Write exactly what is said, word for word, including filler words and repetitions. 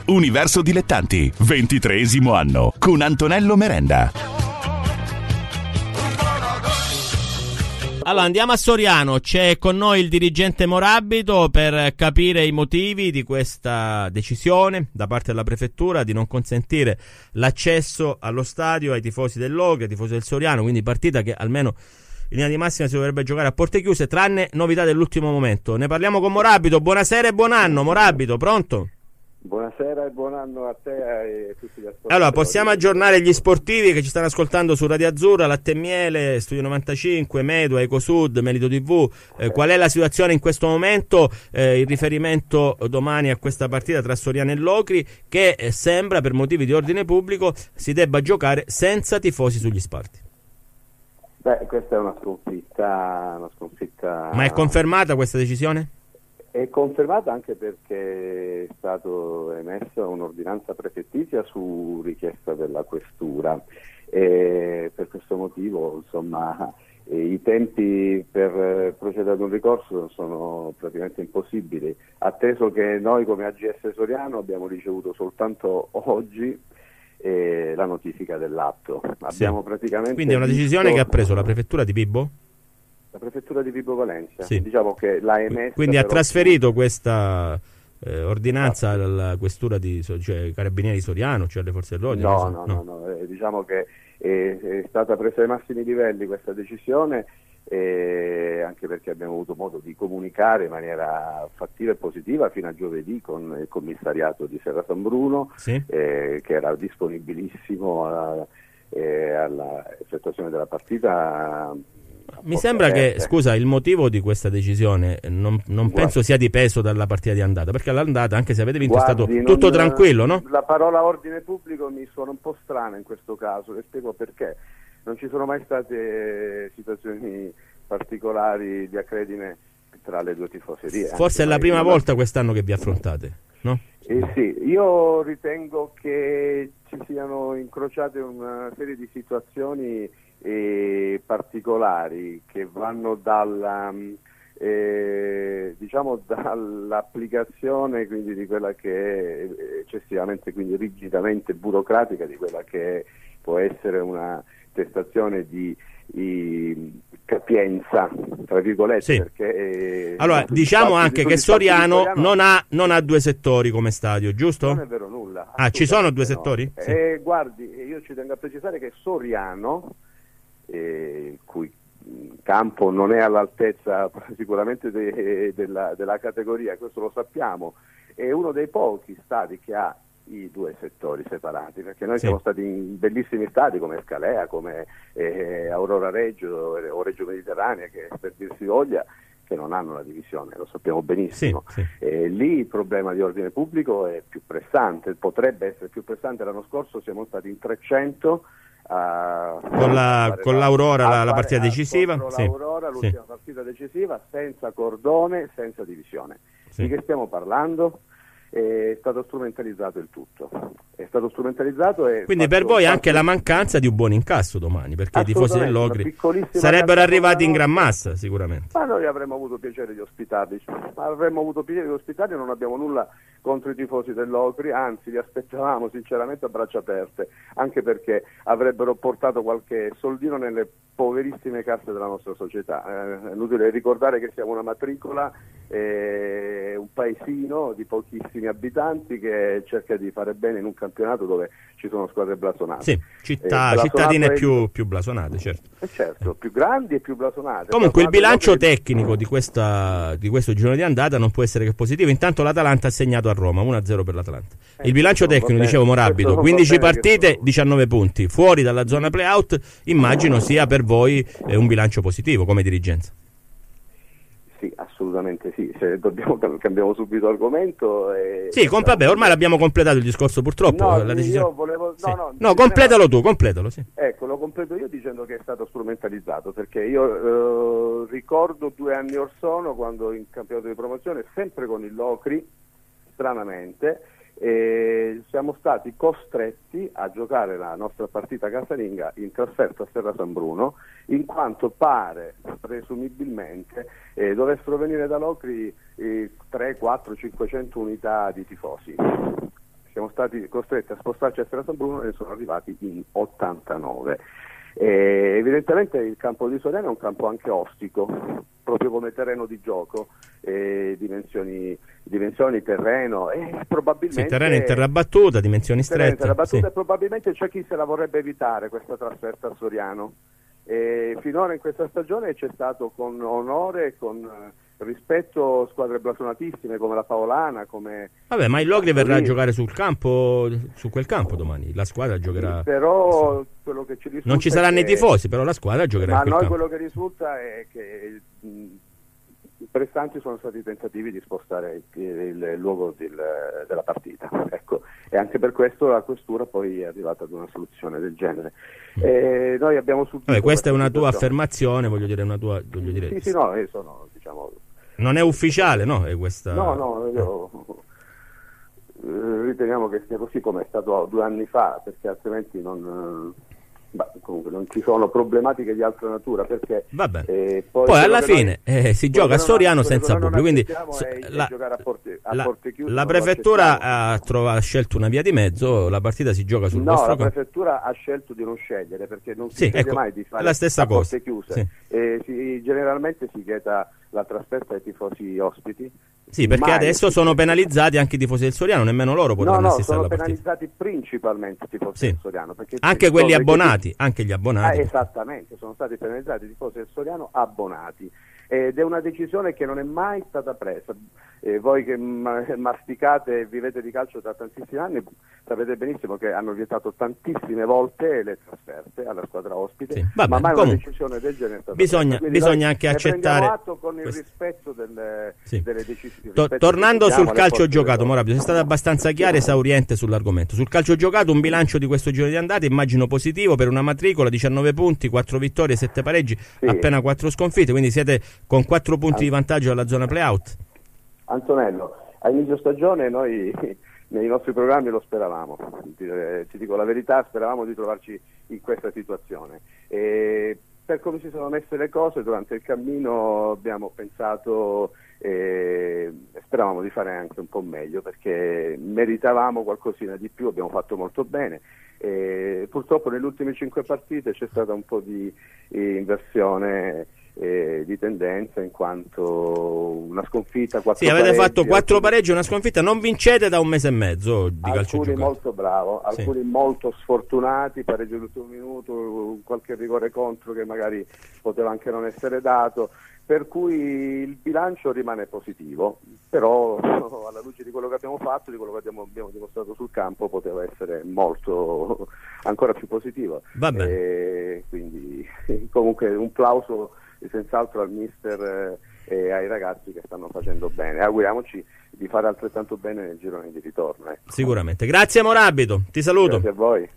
Universo Dilettanti, ventitreesimo anno, con Antonello Merenda. Allora andiamo a Soriano, c'è con noi il dirigente Morabito per capire i motivi di questa decisione da parte della prefettura di non consentire l'accesso allo stadio ai tifosi dell'Ogri, ai tifosi del Soriano, quindi partita che almeno in linea di massima si dovrebbe giocare a porte chiuse, tranne novità dell'ultimo momento. Ne parliamo con Morabito. Buonasera e buon anno, Morabito, pronto? Buonasera e buon anno a te e a tutti gli ascoltatori. Allora, possiamo aggiornare gli sportivi che ci stanno ascoltando su Radio Azzurra, Latte e Miele, Studio novantacinque, Medua, Ecosud, Melito tivù. Eh, qual è la situazione in questo momento? Eh, il riferimento domani a questa partita tra Soriano e Locri, che eh, sembra, per motivi di ordine pubblico, si debba giocare senza tifosi sugli spalti. Beh, questa è una sconfitta, una sconfitta... Ma è confermata questa decisione? È confermata anche perché è stato emessa un'ordinanza prefettizia su richiesta della questura e per questo motivo, insomma, i tempi per procedere ad un ricorso sono praticamente impossibili, atteso che noi come A G S Soriano abbiamo ricevuto soltanto oggi eh, la notifica dell'atto. Abbiamo sì. praticamente Quindi è una decisione visto... che ha preso la prefettura di Vibo? La prefettura di Vibo Valentia, sì. Diciamo che l'ha emessa. Quindi ha però... trasferito questa eh, ordinanza alla questura di cioè, Carabinieri di Soriano, cioè alle forze dell'ordine? No, so. no, no, no, no. Eh, diciamo che è, è stata presa ai massimi livelli questa decisione, eh, anche perché abbiamo avuto modo di comunicare in maniera fattiva e positiva fino a giovedì con il commissariato di Serra San Bruno, sì. eh, che era disponibilissimo alla, eh, alla effettuazione della partita. Mi sembra che, scusa, il motivo di questa decisione non, non penso sia dipeso dalla partita di andata, perché all'andata, anche se avete vinto, Guardi, è stato tutto non, tranquillo, no? La parola ordine pubblico mi suona un po' strana in questo caso, le spiego perché. Non ci sono mai state situazioni particolari di accredine tra le due tifoserie. Forse è la prima volta quest'anno che vi affrontate, no? Eh sì, io ritengo che ci siano incrociate una serie di situazioni eh, particolari che vanno dalla, eh, diciamo dall'applicazione quindi di quella che è eccessivamente, quindi rigidamente burocratica, di quella che può essere una testazione di, di capienza, tra virgolette, sì. Perché eh, allora diciamo anche che Soriano non ha, non ha due settori come stadio, giusto? Non è vero nulla. Ah, ci sono due no. settori? Sì. Eh, guardi, io ci tengo a precisare che Soriano, eh, il cui campo non è all'altezza sicuramente de, de la, della categoria, questo lo sappiamo, è uno dei pochi stadi che ha i due settori separati, perché noi sì. siamo stati in bellissimi stadi come Scalea, come eh, Aurora Reggio o Reggio Mediterranea, che per dirsi voglia, che non hanno la divisione, lo sappiamo benissimo. Sì, sì. Eh, lì il problema di ordine pubblico è più pressante, potrebbe essere più pressante. L'anno scorso siamo stati in trecento a, con, la, con l'Aurora la, la partita a, decisiva, contro sì. l'Aurora, l'ultima sì. partita decisiva, senza cordone, senza divisione. Sì. Di che stiamo parlando? È stato strumentalizzato il tutto, è stato strumentalizzato e quindi per voi anche la mancanza di un buon incasso domani, perché i tifosi dell'Ogri sarebbero arrivati in gran massa sicuramente. Ma noi avremmo avuto piacere di ospitarli, avremmo avuto piacere di ospitarli, non abbiamo nulla contro i tifosi dell'Ogri, anzi li aspettavamo sinceramente a braccia aperte, anche perché avrebbero portato qualche soldino nelle poverissime casse della nostra società. Eh, è inutile ricordare che siamo una matricola, eh, un paesino di pochissimi abitanti che cerca di fare bene in un campionato dove ci sono squadre blasonate. Sì, città, eh, cittadine è... più, più blasonate, certo. Eh certo, più grandi e più blasonate. Comunque blasonate il bilancio che... tecnico di, questa, di questo girone di andata non può essere che positivo. Intanto l'Atalanta ha segnato a Roma, uno a zero per l'Atalanta. Eh, il bilancio tecnico, bene, dicevo Morabito, quindici partite, diciannove punti, fuori dalla zona play-out, immagino sia per voi eh, un bilancio positivo come dirigenza. Sì, assolutamente sì, se dobbiamo cambiamo subito argomento. E... Sì, com- vabbè, ormai l'abbiamo completato il discorso purtroppo. No, la decisione... io volevo... no, sì. no, no completalo tu, completalo, sì. Ecco, lo completo io dicendo che è stato strumentalizzato, perché io eh, ricordo due anni or sono, quando in campionato di promozione, sempre con il Locri, stranamente, e siamo stati costretti a giocare la nostra partita casalinga in trasferta a Serra San Bruno, in quanto pare, presumibilmente, eh, dovessero venire da Locri eh, tre, quattro, cinquecento unità di tifosi. Siamo stati costretti a spostarci a Strada San Bruno e ne sono arrivati in ottantanove. E evidentemente il campo di Soriano è un campo anche ostico, proprio come terreno di gioco, eh, dimensioni, dimensioni terreno e probabilmente sì, terreno in terra battuta, dimensioni strette, terra battuta sì. E probabilmente c'è chi se la vorrebbe evitare questa trasferta a Soriano. E finora in questa stagione c'è stato con onore e con rispetto squadre blasonatissime come la Paolana, come vabbè, ma il Logri verrà a giocare sul campo, su quel campo domani, la squadra giocherà, sì, però quello che ci risulta non ci saranno i tifosi, però la squadra giocherà ma in quel a noi campo. quello che risulta è che mh, prestanti sono stati tentativi di spostare il, il, il luogo del, della partita, ecco, e anche per questo la questura poi è arrivata ad una soluzione del genere. E noi abbiamo subito. Vabbè, questa è una tua situazione. affermazione, voglio dire, una tua, voglio dire. Sì, sì, no, io sono, diciamo. Non è ufficiale, no? È questa. No, no, io eh, riteniamo che sia così come è stato due anni fa, perché altrimenti non. Beh, comunque non ci sono problematiche di altra natura, perché vabbè. Eh, poi, poi alla fine noi, eh, si gioca a Soriano senza pubblico, quindi so, è, la, è a porte, a la, porte chiuse, la prefettura ha, trova, ha scelto una via di mezzo, la partita si gioca sul no, vostro campo. No, la campo. prefettura ha scelto di non scegliere, perché non si sì, sceglie ecco, mai di fare la stessa a cosa. porte chiuse. Sì. E si, generalmente si vieta la trasferta ai tifosi ospiti. Sì, perché mai adesso sono penalizzati anche i tifosi del Soriano, nemmeno loro potranno no, no, assistere alla partita. No, sono penalizzati principalmente i tifosi sì. del Soriano. Perché anche quelli abbonati, che... anche gli abbonati. Ah, esattamente, sono stati penalizzati i tifosi del Soriano abbonati. Ed è una decisione che non è mai stata presa. Eh, voi che masticate e vivete di calcio da tantissimi anni sapete benissimo che hanno vietato tantissime volte le trasferte alla squadra ospite, sì, vabbè, ma mai comunque, una decisione del genere è stata bisogna, presa. bisogna anche accettare atto con il questo... rispetto del, sì. delle decisioni. To- tornando sul calcio giocato, Morabito, sei stato abbastanza chiaro e esauriente sull'argomento. Sul calcio giocato un bilancio di questo giro di andata immagino positivo per una matricola, diciannove punti, quattro vittorie, sette pareggi, sì. appena quattro sconfitte, quindi siete con quattro punti An- di vantaggio alla zona play-out. Antonello, a inizio stagione noi nei nostri programmi lo speravamo, ti, eh, ti dico la verità, speravamo di trovarci in questa situazione. E per come si sono messe le cose durante il cammino abbiamo pensato, eh, speravamo di fare anche un po' meglio, perché meritavamo qualcosina di più, abbiamo fatto molto bene. E purtroppo nelle ultime cinque partite c'è stata un po' di eh, inversione Eh, di tendenza, in quanto una sconfitta, quattro sì, avete pareggi, fatto quattro alcuni, pareggi e una sconfitta, non vincete da un mese e mezzo di calcio alcuni giocato. molto bravo, alcuni sì. molto sfortunati, pareggio all'ultimo minuto, qualche rigore contro che magari poteva anche non essere dato, per cui il bilancio rimane positivo, però alla luce di quello che abbiamo fatto, di quello che abbiamo, abbiamo dimostrato sul campo, poteva essere molto ancora più positivo. Va bene. E quindi comunque un plauso senz'altro al mister eh, e ai ragazzi che stanno facendo bene. Auguriamoci di fare altrettanto bene nel girone di ritorno. Ecco. Sicuramente. Grazie Morabito, ti saluto. Grazie a voi.